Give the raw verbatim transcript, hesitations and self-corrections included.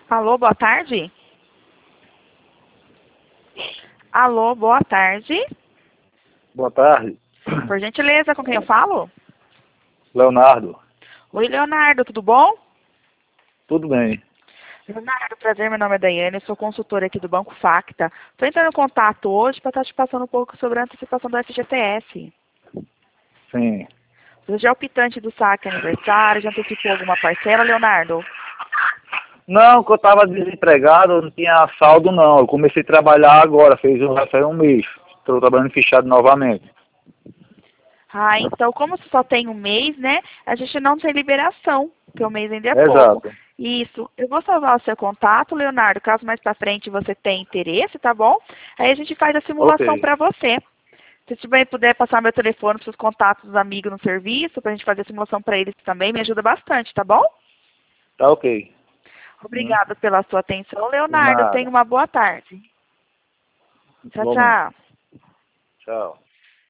Alô, boa tarde. Alô, boa tarde. Boa tarde. Por gentileza, com quem eu falo? Leonardo. Oi, Leonardo, tudo bom? Tudo bem. Leonardo, prazer, meu nome é Daiane, eu sou consultora aqui do Banco Facta. Estou entrando em contato hoje para estar te passando um pouco sobre a antecipação do F G T S. Sim. Você já é optante do saque aniversário, já antecipou alguma parcela, Leonardo? Não, que eu estava desempregado, eu não tinha saldo não. Eu comecei a trabalhar agora, fez um, já faz um mês. Estou trabalhando fichado novamente. Ah, então como você só tem um mês, né, a gente não tem liberação, porque o mês ainda é pouco. Exato. Isso. Eu vou salvar o seu contato, Leonardo, caso mais pra frente você tenha interesse, tá bom? Aí a gente faz a simulação Ok. pra você. Se você também puder passar meu telefone para os contatos dos amigos no serviço, pra gente fazer a simulação pra eles também, me ajuda bastante, tá bom? Tá ok. Hum, Obrigada pela sua atenção, por Leonardo. Tenha nada. uma boa tarde. Tchau, Igualmente. tchau. Tchau.